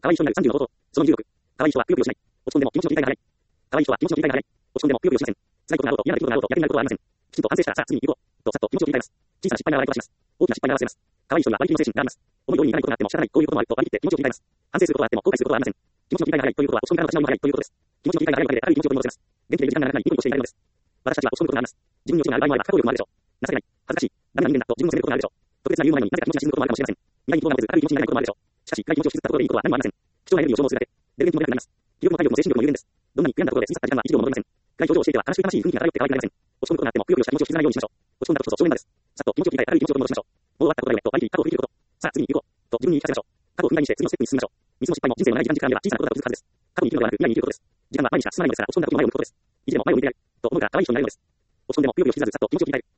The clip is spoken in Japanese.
可愛い人になる30の冒頭。その26。可愛い人はぷよぷよしない。落ち込んでも気持ちの切り替えが早い。可愛い人は気持ちの切り替えが早い。落ち込んでもぷよぷよしません。辛いことがあろうと嫌な出来事があろうと逆になることはありません。きちんと反省したらさあ次に行こう。とさっと気持ちを切り替えます。小さな失敗が笑い飛ばします。大きな失敗が笑わせます。可愛い人には割り切りの精神があります。思い通りにいかないことがあっても仕方ない。こういうこともあると割り切って気持ちを切り替えます。反省することはあっても後悔することはありません。気持ちの切り替えが早いということは落ち込みからの立ち直りが早いということです。気持ちの切り替えが早いおかげである意味気持ちを取り戻せます。元気でいる時間が長くなりニコニコしていられるのです。私たちは落ち込むことがあります。自分に落ちがある場合もあれば過去力もあるでしょう。情けない、恥ずかしい、ダメな人間だと自分を責めることがあるでしょう。特別な理由もないのになぜか気持ちが沈むこともあるかもしれません。未来に希望が持てず、ある意味気持ちになれないこともあるでしょう。しかし、暗い気持ちを沈めたところでいいことは何もありません。貴重なエネルギーを消耗するだけ。出る元気も出なくなります。気力も体力も精神力も有限です。どんなに悔やんだところで過ぎ去った時間は一度も戻りません。暗い表情をしていては悲しい悲しい雰囲気が漂って可愛くなりません。落ち込むことがあってもぷよぷよした気持ちを引きずらないようにしましょう。落ち込んだことこそ正面なんです。さっと気持ちを切り替え軽い気持ちを取り戻しましょう。もう終わったことだよねと割り切り過去を振り切ること。さあ次に行こう。と自分に言い聞かせましょう。過去を踏み台にして次のステップに進みましょう。ミスも失敗も人生の長い時間には小さなことだと気づくはずです。過去に生きるのではなく未来に生きることです。時間は毎日しか進まないのですから落ち込んだ時の前を向くことです。いつでも前を向いてやると思うから可愛い人になれるのです。落ち込んでもぷよぷよしずさっと気持ちを切り替える。